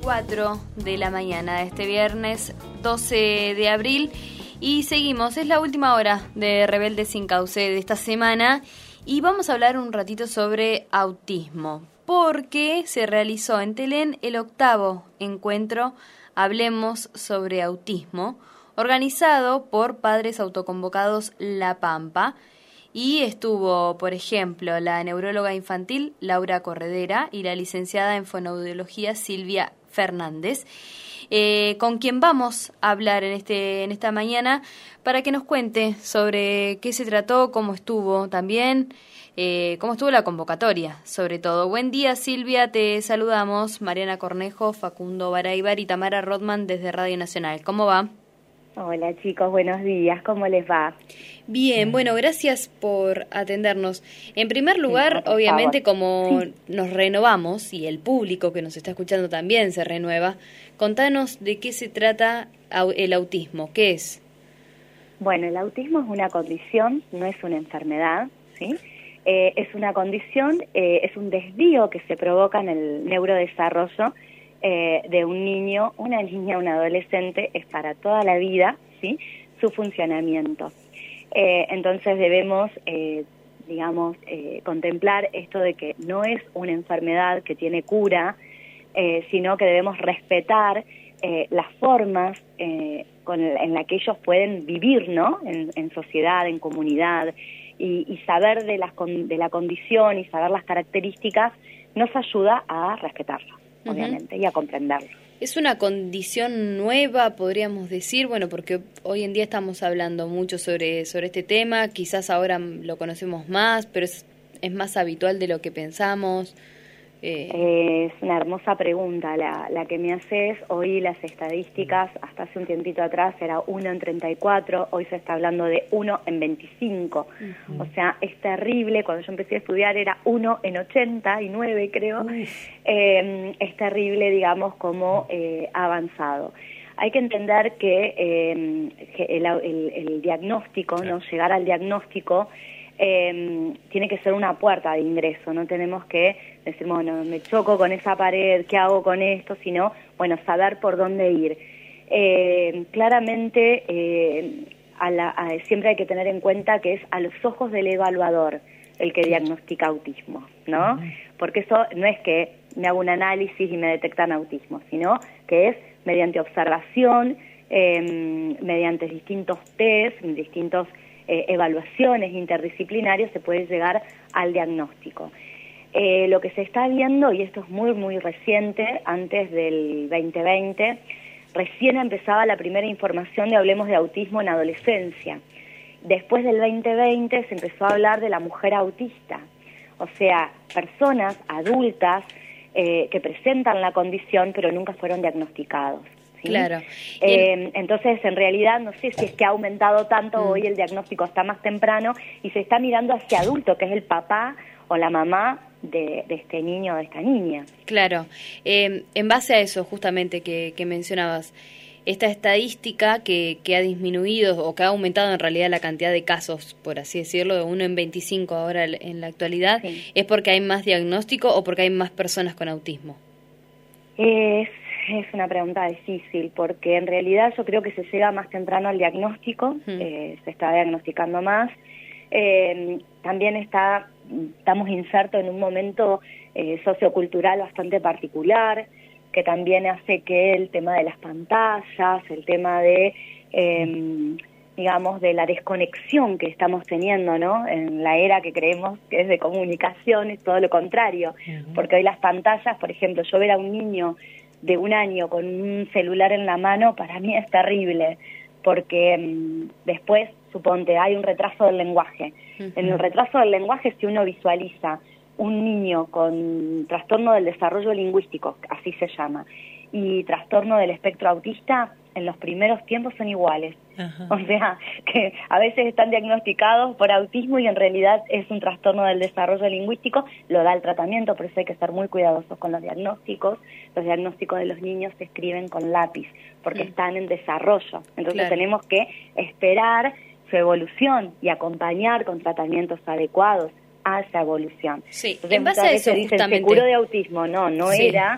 4 de la mañana de este viernes 12 de abril y seguimos, es la última hora de Rebelde Sin Cauce de esta semana y vamos a hablar un ratito sobre autismo, porque se realizó en Telén el 8º encuentro Hablemos sobre Autismo, organizado por Padres Autoconvocados La Pampa. Y estuvo, por ejemplo, la neuróloga infantil Laura Corredera y la licenciada en fonoaudiología Silvia Fernández, con quien vamos a hablar en esta mañana para que nos cuente sobre qué se trató, cómo estuvo también, cómo estuvo la convocatoria, sobre todo. Buen día, Silvia, te saludamos. Mariana Cornejo, Facundo Baraybar y Tamara Rodman desde Radio Nacional. ¿Cómo va? Hola chicos, buenos días, ¿cómo les va? Bien, bueno, gracias por atendernos. En primer lugar, sí, obviamente, como nos renovamos y el público que nos está escuchando también se renueva, contanos de qué se trata el autismo, ¿qué es? Bueno, el autismo es una condición, no es una enfermedad, ¿sí? Es una condición, es un desvío que se provoca en el neurodesarrollo de un niño, una niña, un adolescente, es para toda la vida, ¿sí? Su funcionamiento. Entonces debemos, contemplar esto de que no es una enfermedad que tiene cura, sino que debemos respetar las formas en las que ellos pueden vivir, ¿no? En sociedad, en comunidad, y saber de la condición y saber las características nos ayuda a respetarlo. Obviamente, y a comprenderlo. ¿Es una condición nueva, podríamos decir? Bueno, porque hoy en día estamos hablando mucho sobre este tema, quizás ahora lo conocemos más, pero es más habitual de lo que pensamos. Es una hermosa pregunta la que me haces. Hoy las estadísticas, hasta hace un tiempito atrás era 1 en 34, hoy se está hablando de 1 en 25. O sea, es terrible. Cuando yo empecé a estudiar era 1 en 89, creo. Es terrible, digamos, cómo ha avanzado. Hay que entender que el diagnóstico, ¿no? Llegar al diagnóstico tiene que ser una puerta de ingreso, no tenemos que decir, bueno, me choco con esa pared, ¿qué hago con esto? Sino, bueno, saber por dónde ir. Claramente, siempre hay que tener en cuenta que es a los ojos del evaluador el que diagnostica autismo, ¿no? Porque eso no es que me hago un análisis y me detectan autismo, sino que es mediante observación, mediante distintos test, distintos evaluaciones interdisciplinarias se puede llegar al diagnóstico. Lo que se está viendo, y esto es muy muy reciente, antes del 2020, recién empezaba la primera información de Hablemos de Autismo en adolescencia. Después del 2020 se empezó a hablar de la mujer autista, o sea, personas adultas que presentan la condición pero nunca fueron diagnosticados. ¿sí? Claro. Entonces, en realidad, no sé si es que ha aumentado tanto, hoy el diagnóstico está más temprano y se está mirando hacia adulto, que es el papá o la mamá de este niño o de esta niña. Claro. En base a eso, justamente, que mencionabas, esta estadística que ha disminuido o que ha aumentado en realidad la cantidad de casos, por así decirlo, de 1 en 25 ahora en la actualidad, sí. ¿Es porque hay más diagnóstico o porque hay más personas con autismo? Es una pregunta difícil, porque en realidad yo creo que se llega más temprano al diagnóstico, se está diagnosticando más. También estamos insertos en un momento sociocultural bastante particular, que también hace que el tema de las pantallas, el tema de, digamos, de la desconexión que estamos teniendo, ¿no? En la era que creemos que es de comunicación, es todo lo contrario, porque hoy las pantallas, por ejemplo, yo ver a un niño de 1 año con un celular en la mano, para mí es terrible, porque después, suponte, hay un retraso del lenguaje. En el retraso del lenguaje, si uno visualiza un niño con trastorno del desarrollo lingüístico, así se llama, y trastorno del espectro autista, en los primeros tiempos son iguales. O sea, que a veces están diagnosticados por autismo y en realidad es un trastorno del desarrollo lingüístico, lo da el tratamiento, por eso hay que ser muy cuidadosos con los diagnósticos. Los diagnósticos de los niños se escriben con lápiz, porque están en desarrollo. Entonces tenemos que esperar su evolución y acompañar con tratamientos adecuados a esa evolución. Sí, entonces, en base a eso dicen, justamente. se curó de autismo, no era,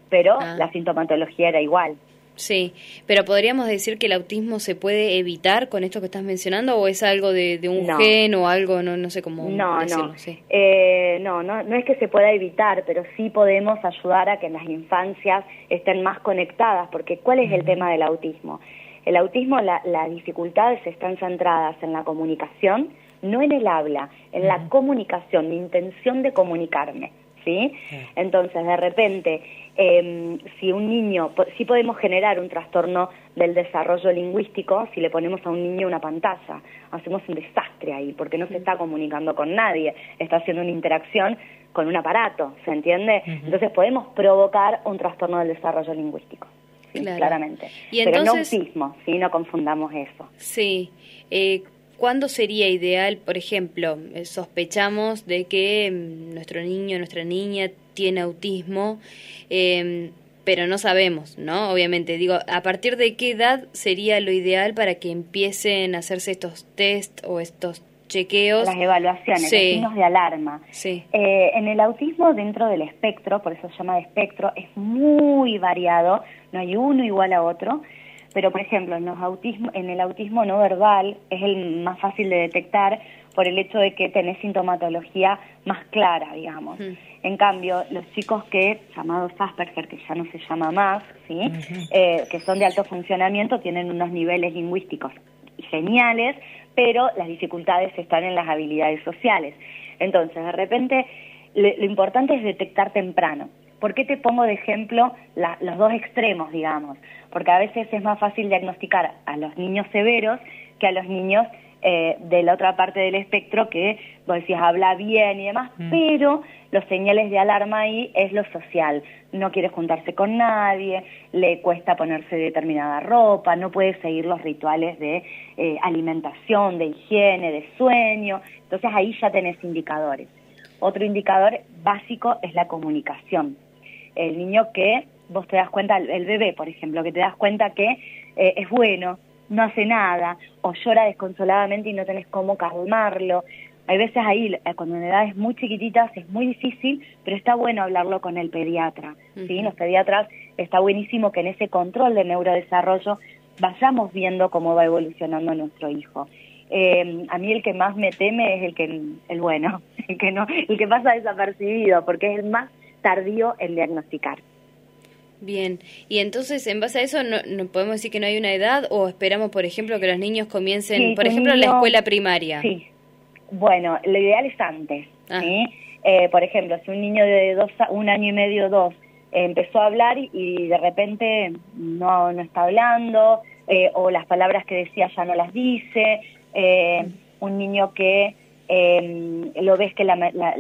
pero la sintomatología era igual. Sí, pero ¿podríamos decir que el autismo se puede evitar con esto que estás mencionando o es algo de un gen o algo, no sé cómo decirlo? No. Sí. No es que se pueda evitar, pero sí podemos ayudar a que las infancias estén más conectadas, porque ¿cuál es el tema del autismo? El autismo, las dificultades están centradas en la comunicación, no en el habla, en la comunicación, la intención de comunicarme, ¿sí? Entonces, de repente, si un niño, sí podemos generar un trastorno del desarrollo lingüístico si le ponemos a un niño una pantalla. Hacemos un desastre ahí, porque no se está comunicando con nadie, está haciendo una interacción con un aparato, ¿se entiende? Entonces podemos provocar un trastorno del desarrollo lingüístico, ¿sí? Claro. Claramente. Y entonces, pero no autismo, ¿sí? No confundamos eso. Sí. ¿Cuándo sería ideal, por ejemplo, sospechamos de que nuestro niño, nuestra niña tiene autismo, pero no sabemos, ¿no? Obviamente, digo, ¿a partir de qué edad sería lo ideal para que empiecen a hacerse estos test o estos chequeos? Las evaluaciones, los signos de alarma. Sí. En el autismo, dentro del espectro, por eso se llama espectro, es muy variado, no hay uno igual a otro. Pero, por ejemplo, en el autismo no verbal es el más fácil de detectar por el hecho de que tenés sintomatología más clara, digamos. En cambio, los chicos llamados Asperger, que ya no se llama más, ¿sí? Que son de alto funcionamiento, tienen unos niveles lingüísticos geniales, pero las dificultades están en las habilidades sociales. Entonces, de repente, lo importante es detectar temprano. ¿Por qué te pongo de ejemplo los dos extremos, digamos? Porque a veces es más fácil diagnosticar a los niños severos que a los niños de la otra parte del espectro que, vos decías, habla bien y demás, pero los señales de alarma ahí es lo social. No quiere juntarse con nadie, le cuesta ponerse determinada ropa, no puede seguir los rituales de alimentación, de higiene, de sueño. Entonces ahí ya tenés indicadores. Otro indicador básico es la comunicación. El niño que vos te das cuenta, el bebé, por ejemplo, que te das cuenta que es bueno, no hace nada, o llora desconsoladamente y no tenés cómo calmarlo. Hay veces ahí, cuando en edades muy chiquititas, es muy difícil, pero está bueno hablarlo con el pediatra, ¿sí? Los pediatras, está buenísimo que en ese control de neurodesarrollo vayamos viendo cómo va evolucionando nuestro hijo. A mí el que más me teme es el bueno, el que pasa desapercibido, porque es el más tardío en diagnosticar. Bien, y entonces en base a eso no podemos decir que no hay una edad o esperamos, por ejemplo, que los niños comiencen, por ejemplo, la escuela primaria. Sí, bueno, lo ideal es antes, ¿sí? Por ejemplo, si un niño de 1 año y medio, 2, empezó a hablar y de repente no está hablando, o las palabras que decía ya no las dice, un niño que lo ves que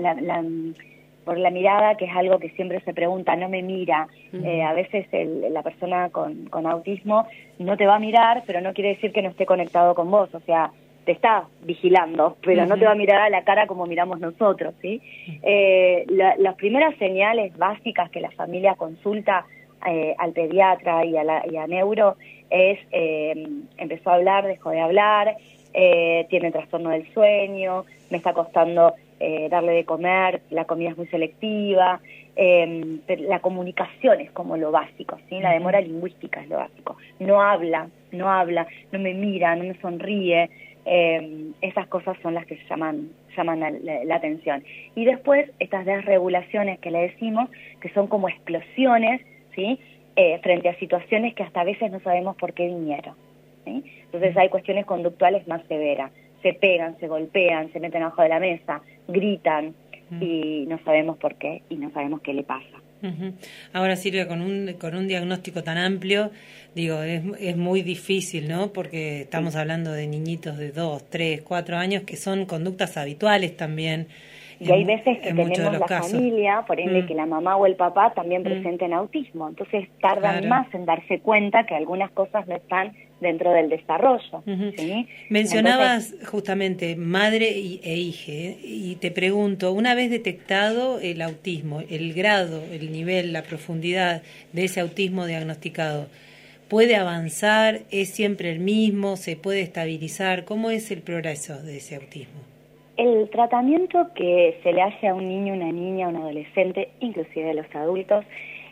por la mirada, que es algo que siempre se pregunta, no me mira. A veces la persona con autismo no te va a mirar, pero no quiere decir que no esté conectado con vos, o sea, te está vigilando, pero no te va a mirar a la cara como miramos nosotros, ¿sí? Las primeras señales básicas que la familia consulta al pediatra y a neuro es empezó a hablar, dejó de hablar, tiene trastorno del sueño, me está costando darle de comer, la comida es muy selectiva, la comunicación es como lo básico, ¿sí? La demora lingüística es lo básico. No habla, no me mira, no me sonríe, esas cosas son las que llaman la atención. Y después estas desregulaciones que le decimos, que son como explosiones, ¿sí? Frente a situaciones que hasta a veces no sabemos por qué vinieron, ¿sí? Entonces hay cuestiones conductuales más severas. Se pegan, se golpean, se meten abajo de la mesa, gritan y no sabemos por qué y no sabemos qué le pasa. Ahora, Silvia, con un diagnóstico tan amplio, digo, es muy difícil, ¿no? Porque estamos hablando de niñitos de 2, 3, 4 años que son conductas habituales también. Y hay veces que tenemos la familia, por ende que la mamá o el papá también presenten autismo, entonces tardan más en darse cuenta que algunas cosas no están dentro del desarrollo. ¿Sí? Mencionabas justamente madre e hija, y te pregunto, una vez detectado el autismo, el grado, el nivel, la profundidad de ese autismo diagnosticado, ¿puede avanzar? ¿Es siempre el mismo? ¿Se puede estabilizar? ¿Cómo es el progreso de ese autismo? El tratamiento que se le hace a un niño, una niña, un adolescente, inclusive a los adultos,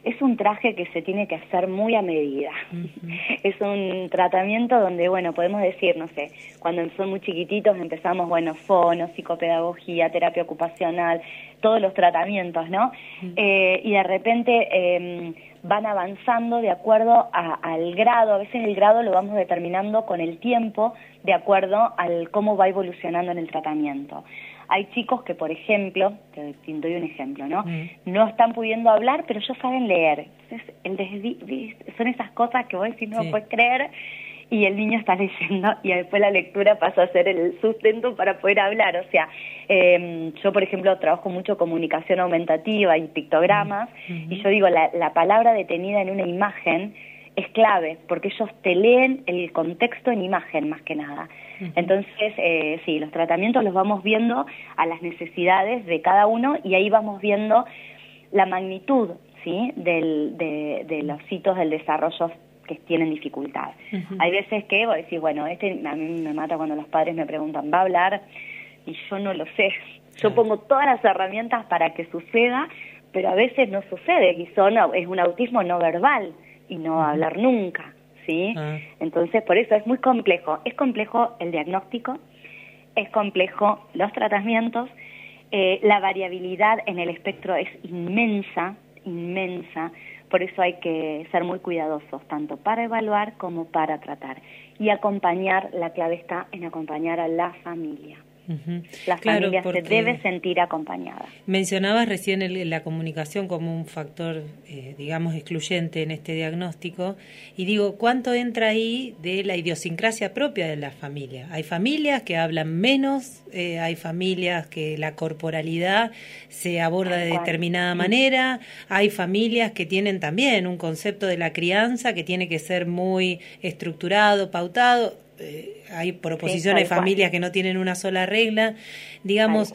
es un traje que se tiene que hacer muy a medida. Es un tratamiento donde, bueno, podemos decir, no sé, cuando son muy chiquititos empezamos, bueno, fono, psicopedagogía, terapia ocupacional, todos los tratamientos, ¿no? Y de repente van avanzando de acuerdo al grado. A veces el grado lo vamos determinando con el tiempo de acuerdo al cómo va evolucionando en el tratamiento. Hay chicos que, por ejemplo, te doy un ejemplo, ¿no? No están pudiendo hablar, pero ellos saben leer. Entonces, son esas cosas que vos decís, no puedes creer, y el niño está leyendo, y después la lectura pasa a ser el sustento para poder hablar. O sea, yo, por ejemplo, trabajo mucho comunicación aumentativa y pictogramas, y yo digo, la palabra detenida en una imagen es clave, porque ellos te leen el contexto en imagen, más que nada. Entonces, sí, los tratamientos los vamos viendo a las necesidades de cada uno, y ahí vamos viendo la magnitud, ¿sí?, de los hitos del desarrollo que tienen dificultad. Hay veces que vos decís, bueno, a mí me mata cuando los padres me preguntan, ¿va a hablar? Y yo no lo sé. Yo pongo todas las herramientas para que suceda, pero a veces no sucede, y es un autismo no verbal, y no va a hablar nunca, ¿sí? Entonces, por eso es muy complejo. Es complejo el diagnóstico, es complejo los tratamientos, la variabilidad en el espectro es inmensa, por eso hay que ser muy cuidadosos, tanto para evaluar como para tratar. Y acompañar, la clave está en acompañar a la familia. La familia se debe sentir acompañada. Mencionabas recién la comunicación como un factor, digamos, excluyente en este diagnóstico, y digo, ¿cuánto entra ahí de la idiosincrasia propia de la familia? Hay familias que hablan menos, hay familias que la corporalidad se aborda de determinada manera, hay familias que tienen también un concepto de la crianza que tiene que ser muy estructurado, pautado. Hay proposiciones de familias que no tienen una sola regla, digamos,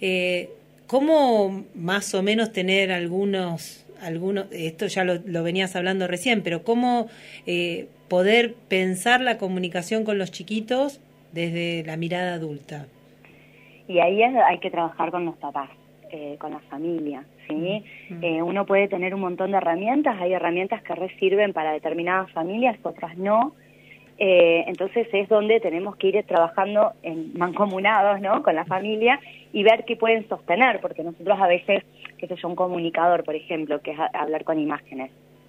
¿cómo más o menos tener algunos, esto ya lo venías hablando recién, pero cómo poder pensar la comunicación con los chiquitos desde la mirada adulta? Y ahí hay que trabajar con los papás, con la familia, ¿sí? Uno puede tener un montón de herramientas, hay herramientas que sirven para determinadas familias, otras no. Entonces es donde tenemos que ir trabajando mancomunados, ¿no?, con la familia, y ver qué pueden sostener, porque nosotros a veces, qué sé yo, un comunicador, por ejemplo, que es hablar con imágenes,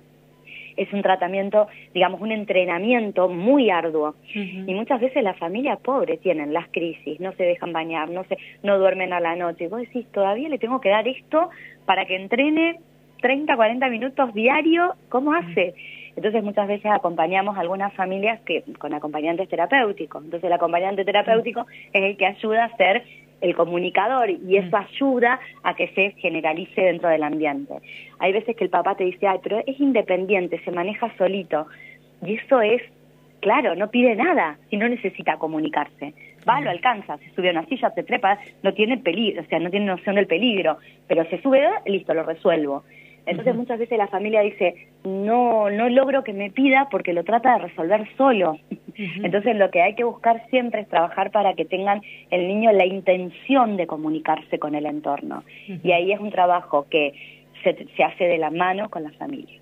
es un tratamiento, digamos, un entrenamiento muy arduo, y muchas veces la familia pobre tienen las crisis, no se dejan bañar, no duermen a la noche, y vos decís, todavía le tengo que dar esto para que entrene 30, 40 minutos diario, ¿cómo hace? Entonces muchas veces acompañamos a algunas familias con acompañantes terapéuticos. Entonces el acompañante terapéutico es el que ayuda a ser el comunicador, y eso ayuda a que se generalice dentro del ambiente. Hay veces que el papá te dice, ay, pero es independiente, se maneja solito. Y eso es, claro, no pide nada y no necesita comunicarse. Va, lo alcanza, se sube a una silla, se trepa, no tiene peligro, o sea, no tiene noción del peligro, pero se sube, listo, lo resuelvo. Entonces muchas veces la familia dice, no logro que me pida porque lo trata de resolver solo. Entonces lo que hay que buscar siempre es trabajar para que tengan el niño la intención de comunicarse con el entorno. Y ahí es un trabajo que se hace de la mano con la familia.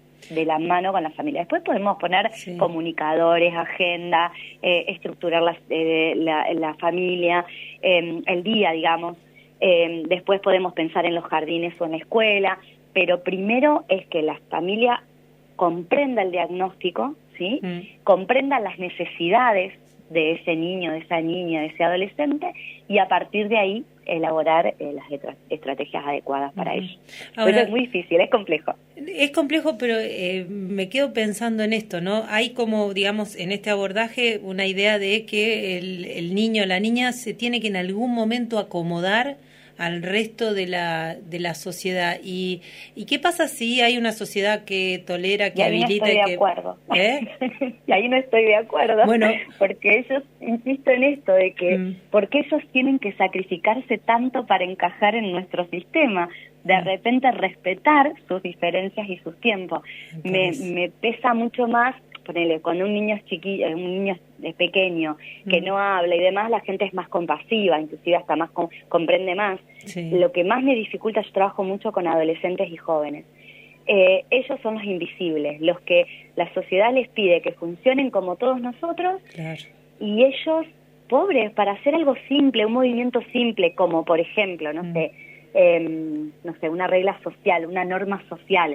Después podemos poner comunicadores, agenda, estructurar la familia, el día, digamos. Después podemos pensar en los jardines o en la escuela. Pero primero es que la familia comprenda el diagnóstico, ¿sí? Comprenda las necesidades de ese niño, de esa niña, de ese adolescente, y a partir de ahí elaborar las estrategias adecuadas para ello. Ahora, pero es muy difícil, es complejo. Es complejo, pero me quedo pensando en esto, ¿no? Hay como, digamos, en este abordaje una idea de que el niño o la niña se tiene que en algún momento acomodar al resto de la sociedad. ¿Y qué pasa si hay una sociedad que tolera, que habilita? Y ahí no estoy de acuerdo. Y ahí no estoy de acuerdo. Bueno, porque ellos, insisto en esto, de que porque ellos tienen que sacrificarse tanto para encajar en nuestro sistema, de repente respetar sus diferencias y sus tiempos. Me pesa mucho más, ponele, cuando un niño es chiquillo, un niño es pequeño, que no habla y demás, la gente es más compasiva, inclusive hasta más comprende más. Lo que más me dificulta, yo trabajo mucho con adolescentes y jóvenes. ellos son los invisibles, los que la sociedad les pide que funcionen como todos nosotros, Claro. y ellos, pobres, para hacer algo simple, un movimiento simple, como por ejemplo, no sé, una regla social, una norma social,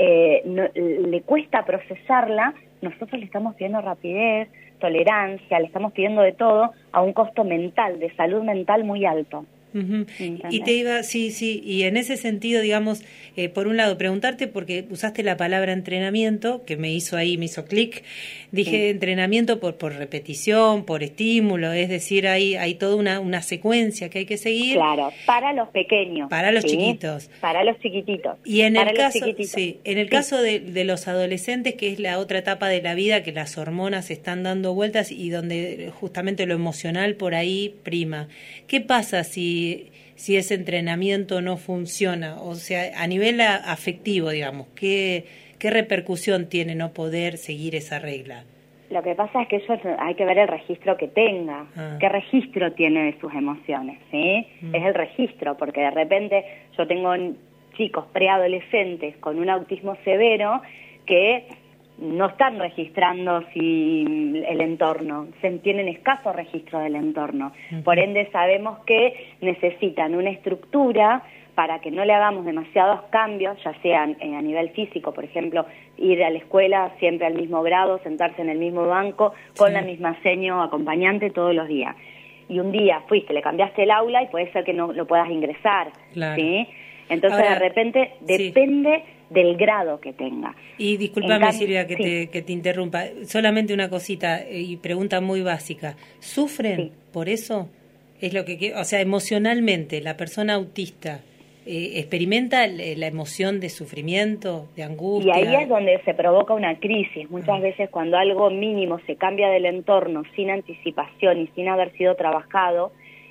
le cuesta procesarla. Nosotros le estamos pidiendo rapidez, tolerancia, le estamos pidiendo de todo a un costo mental, de salud mental muy alto. Y te iba, sí, y en ese sentido, digamos, por un lado, preguntarte, porque usaste la palabra entrenamiento, que me hizo clic, dije entrenamiento por repetición, por estímulo, es decir, hay toda una secuencia que hay que seguir. Claro, para los pequeños. Para los chiquitos. Para los chiquititos. Y en el caso de los adolescentes, que es la otra etapa de la vida, que las hormonas están dando vueltas y donde justamente lo emocional por ahí prima. ¿Qué pasa si ese entrenamiento no funciona? O sea, a nivel afectivo, digamos, ¿qué repercusión tiene no poder seguir esa regla? Lo que pasa es que hay que ver el registro que tenga, qué registro tiene de sus emociones, ¿sí? Es el registro, porque de repente yo tengo chicos preadolescentes con un autismo severo que no están registrando el entorno, tienen escaso registro del entorno. Por ende sabemos que necesitan una estructura para que no le hagamos demasiados cambios, ya sean a nivel físico, por ejemplo, ir a la escuela siempre al mismo grado, sentarse en el mismo banco, con la misma seño acompañante todos los días. Y un día fuiste, le cambiaste el aula y puede ser que no lo puedas ingresar, claro. ¿sí? Entonces, de repente, depende del grado que tenga. Y discúlpame, Silvia, que te interrumpa. Solamente una cosita y pregunta muy básica. ¿Sufren por eso? Es lo que, o sea, emocionalmente, la persona autista experimenta la emoción de sufrimiento, de angustia. Y ahí es donde se provoca una crisis. Muchas veces cuando algo mínimo se cambia del entorno sin anticipación y sin haber sido trabajado,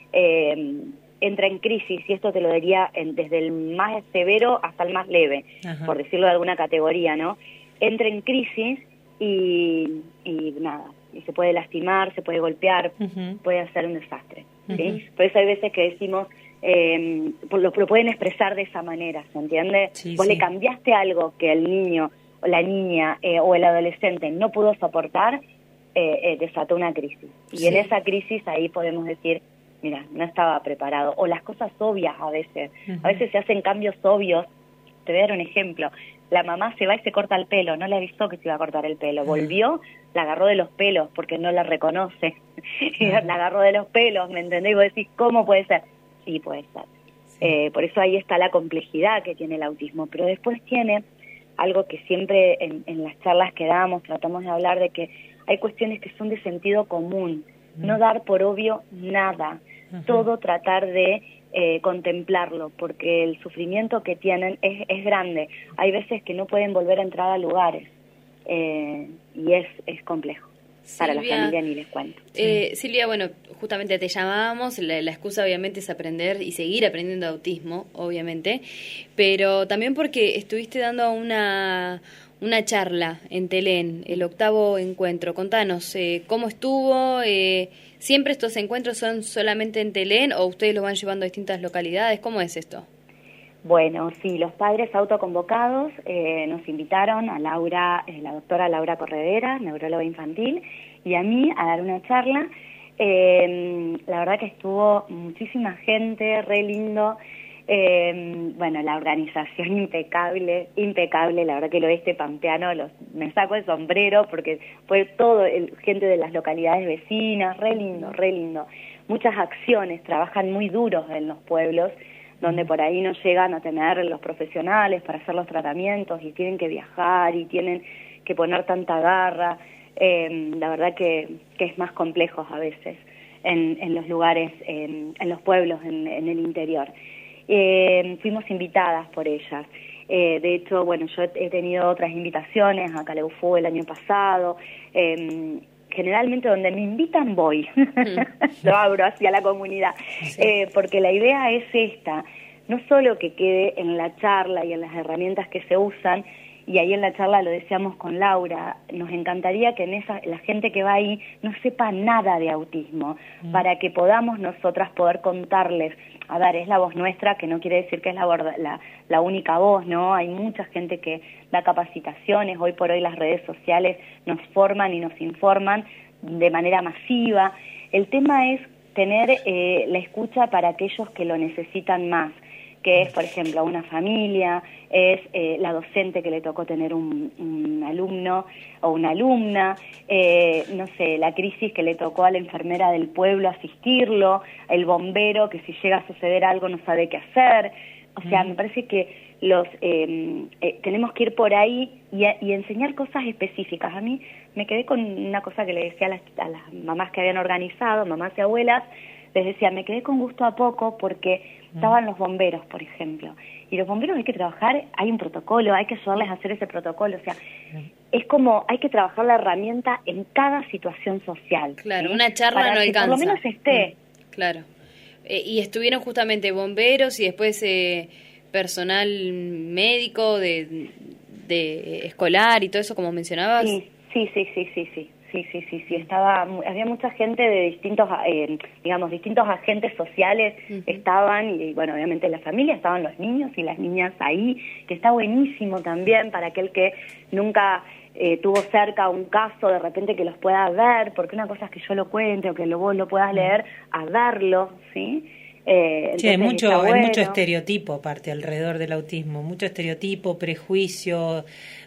entra en crisis, y esto te lo diría desde el más severo hasta el más leve, por decirlo de alguna categoría, ¿no? Entra en crisis y nada, y se puede lastimar, se puede golpear, puede hacer un desastre, ¿sí? Por eso hay veces que decimos, lo pueden expresar de esa manera, ¿se entiende? Vos le cambiaste algo que el niño o la niña o el adolescente no pudo soportar, desató una crisis. Y en esa crisis ahí podemos decir, mira, no estaba preparado. O las cosas obvias a veces se hacen cambios obvios. Te voy a dar un ejemplo. La mamá se va y se corta el pelo, no le avisó que se iba a cortar el pelo. Volvió, la agarró de los pelos porque no la reconoce. La agarró de los pelos, ¿me entendés? Y vos decís, ¿cómo puede ser? Sí, puede ser. Por eso ahí está la complejidad que tiene el autismo. Pero después tiene algo que siempre en las charlas que damos, tratamos de hablar de que hay cuestiones que son de sentido común. No dar por obvio nada. Todo tratar de contemplarlo, porque el sufrimiento que tienen es grande. Hay veces que no pueden volver a entrar a lugares, y es complejo. Silvia, para la familia ni les cuento. Silvia, bueno, justamente te llamábamos, la excusa obviamente es aprender y seguir aprendiendo autismo, obviamente, pero también porque estuviste dando una charla en Telén, el 8º encuentro. Contanos, ¿cómo estuvo? ¿Siempre estos encuentros son solamente en Telén o ustedes los van llevando a distintas localidades? ¿Cómo es esto? Bueno, sí, los padres autoconvocados nos invitaron a Laura, la doctora Laura Corredera, neuróloga infantil, y a mí a dar una charla. La verdad que estuvo muchísima gente, re lindo. Bueno, la organización impecable, la verdad que el oeste pampeano, me saco el sombrero porque fue todo gente de las localidades vecinas, re lindo. Muchas acciones, trabajan muy duros en los pueblos, donde por ahí no llegan a tener los profesionales para hacer los tratamientos y tienen que viajar y tienen que poner tanta garra. La verdad que es más complejo a veces en los lugares, en los pueblos, en el interior. Fuimos invitadas por ellas. De hecho, bueno, yo he tenido otras invitaciones a Caleufú el año pasado. Generalmente donde me invitan voy, lo abro hacia la comunidad, porque la idea es esta, no solo que quede en la charla y en las herramientas que se usan, y ahí en la charla lo decíamos con Laura, nos encantaría que la gente que va ahí no sepa nada de autismo, para que podamos nosotras poder contarles. A ver, es la voz nuestra, que no quiere decir que es la única voz, ¿no? Hay mucha gente que da capacitaciones, hoy por hoy las redes sociales nos forman y nos informan de manera masiva. El tema es tener la escucha para aquellos que lo necesitan más, que es, por ejemplo, una familia, es la docente que le tocó tener un alumno o una alumna, no sé, la crisis que le tocó a la enfermera del pueblo asistirlo, el bombero que si llega a suceder algo no sabe qué hacer. O sea, me parece que tenemos que ir por ahí y enseñar cosas específicas. A mí me quedé con una cosa que le decía a las mamás que habían organizado, mamás y abuelas, les decía, me quedé con gusto a poco porque estaban los bomberos, por ejemplo. Y los bomberos hay que trabajar, hay un protocolo, hay que ayudarles a hacer ese protocolo. O sea, es como hay que trabajar la herramienta en cada situación social. Claro, ¿sí? una charla para no que alcanza. Por lo menos esté. Claro. Y estuvieron justamente bomberos y después personal médico, de escolar y todo eso, como mencionabas. Sí. Había mucha gente de distintos agentes sociales estaban, y bueno, obviamente la familia, estaban los niños y las niñas ahí, que está buenísimo también para aquel que nunca tuvo cerca un caso, de repente que los pueda ver, porque una cosa es que yo lo cuente o que vos lo puedas leer, a verlo, ¿sí? Sí, hay mucho estereotipo aparte alrededor del autismo, mucho estereotipo, prejuicio,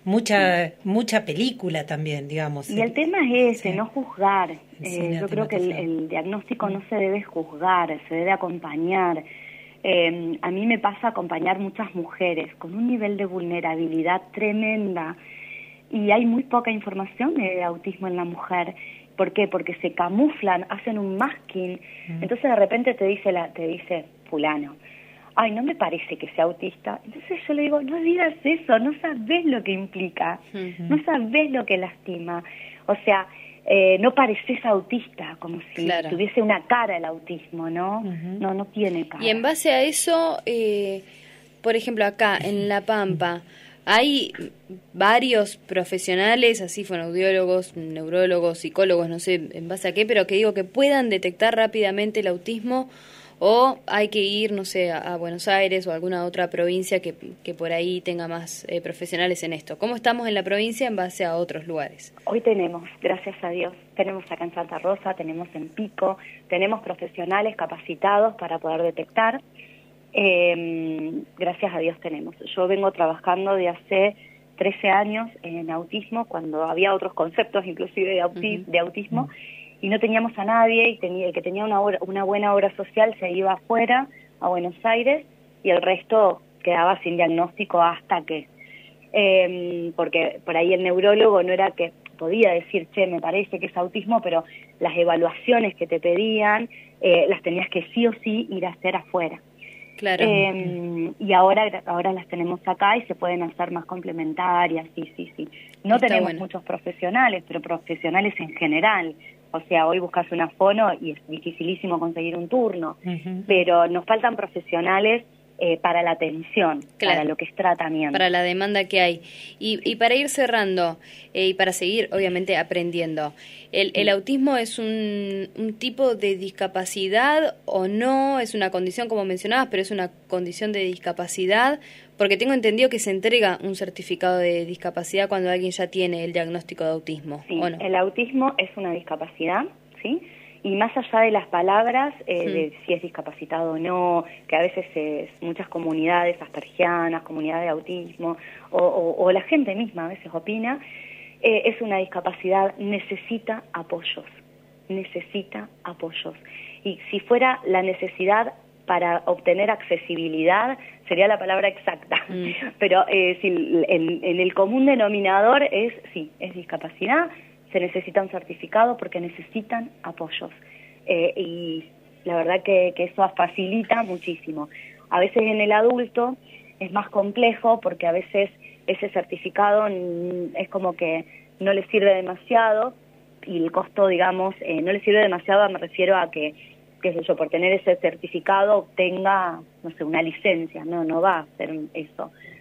mucha película también, digamos. Y el tema es ese, no juzgar. Yo creo que el diagnóstico no se debe juzgar, se debe acompañar. A mí me pasa acompañar muchas mujeres con un nivel de vulnerabilidad tremenda y hay muy poca información de autismo en la mujer. ¿Por qué? Porque se camuflan, hacen un masking. Entonces de repente te dice fulano, ay, no me parece que sea autista. Entonces yo le digo, no digas eso, no sabés lo que implica, no sabés lo que lastima. O sea, no pareces autista, como si tuviese una cara el autismo, ¿no? No tiene cara. Y en base a eso, por ejemplo, acá en La Pampa, hay varios profesionales, así fonoaudiólogos, neurólogos, psicólogos, no sé en base a qué, pero que digo que puedan detectar rápidamente el autismo, o hay que ir, no sé, a Buenos Aires o a alguna otra provincia que por ahí tenga más profesionales en esto. ¿Cómo estamos en la provincia en base a otros lugares? Hoy tenemos, gracias a Dios, tenemos acá en Santa Rosa, tenemos en Pico, tenemos profesionales capacitados para poder detectar. Gracias a Dios tenemos. Yo vengo trabajando de hace 13 años en autismo, cuando había otros conceptos inclusive de autismo, y no teníamos a nadie, y el que tenía una buena obra social se iba afuera, a Buenos Aires, y el resto quedaba sin diagnóstico hasta que, porque por ahí el neurólogo no era que podía decir, che, me parece que es autismo, pero las evaluaciones que te pedían, las tenías que sí o sí ir a hacer afuera. Claro. Y ahora las tenemos acá y se pueden hacer más complementarias, sí. No Está tenemos bueno. muchos profesionales, pero profesionales en general. O sea, hoy buscas una fono y es dificilísimo conseguir un turno, pero nos faltan profesionales para la atención, para lo que es tratamiento. Para la demanda que hay. Y para ir cerrando, y para seguir, obviamente, aprendiendo, ¿el autismo es un tipo de discapacidad o no? ¿Es una condición, como mencionabas, pero es una condición de discapacidad? Porque tengo entendido que se entrega un certificado de discapacidad cuando alguien ya tiene el diagnóstico de autismo, Sí, ¿o no? el autismo es una discapacidad, ¿sí? Y más allá de las palabras, de si es discapacitado o no, que a veces muchas comunidades aspergianas, comunidades de autismo, o la gente misma a veces opina, es una discapacidad, necesita apoyos. Y si fuera la necesidad para obtener accesibilidad, sería la palabra exacta. Pero si en el común denominador es discapacidad, se necesita un certificado porque necesitan apoyos. Y la verdad que eso facilita muchísimo. A veces en el adulto es más complejo porque a veces ese certificado es como que no le sirve demasiado y el costo, digamos, no le sirve demasiado, me refiero a que, qué sé yo, por tener ese certificado obtenga, no sé, una licencia, no va a hacer eso.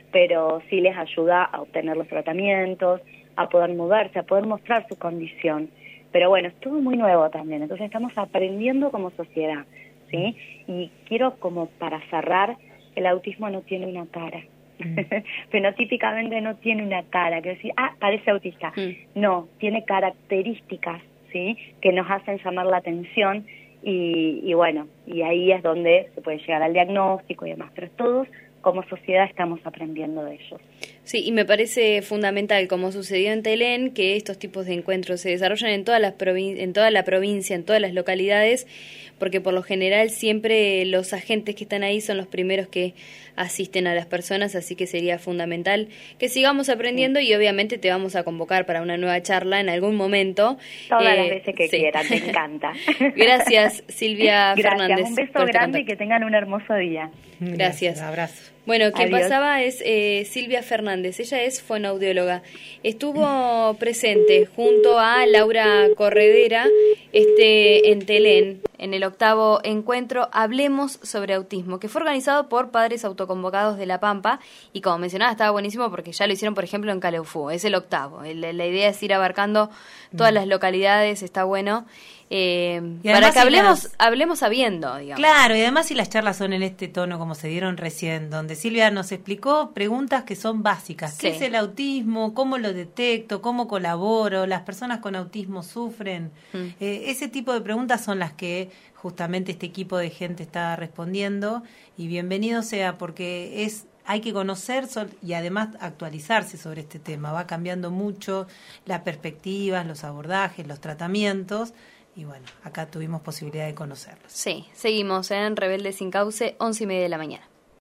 pero sí les ayuda a obtener los tratamientos, a poder moverse, a poder mostrar su condición. Pero bueno, es todo muy nuevo también, entonces estamos aprendiendo como sociedad, ¿sí? Y quiero, como para cerrar, el autismo no tiene una cara. Fenotípicamente no tiene una cara, que decir, parece autista. No, tiene características, ¿sí? Que nos hacen llamar la atención y bueno, y ahí es donde se puede llegar al diagnóstico y demás, pero todos como sociedad estamos aprendiendo de ellos. Sí, y me parece fundamental, como sucedió en Telén, que estos tipos de encuentros se desarrollan en todas las en toda la provincia, en todas las localidades, porque por lo general siempre los agentes que están ahí son los primeros que asisten a las personas, así que sería fundamental que sigamos aprendiendo y obviamente te vamos a convocar para una nueva charla en algún momento. Todas las veces que quieran, me encanta. Gracias, Silvia Fernández. Un beso grande y que tengan un hermoso día. Gracias. Abrazo. Bueno, quien pasaba es Silvia Fernández, ella es fonoaudióloga. Estuvo presente junto a Laura Corredera en Telén, en el 8º encuentro Hablemos sobre Autismo, que fue organizado por padres autoconvocados de La Pampa, y como mencionaba estaba buenísimo porque ya lo hicieron, por ejemplo, en Caleufú, es el 8º. La idea es ir abarcando todas las localidades, está bueno. Para que hablemos sabiendo, digamos. Claro, y además si las charlas son en este tono como se dieron recién, donde Silvia nos explicó preguntas que son básicas. ¿Qué es el autismo? ¿Cómo lo detecto? ¿Cómo colaboro? ¿Las personas con autismo sufren? Ese tipo de preguntas son las que justamente este equipo de gente está respondiendo, y bienvenido sea, porque hay que conocer y además actualizarse sobre este tema. Va cambiando mucho las perspectivas, los abordajes, los tratamientos. Y bueno, acá tuvimos posibilidad de conocerlos. Sí, seguimos en Rebelde Sin Cauce, 11:30 de la mañana.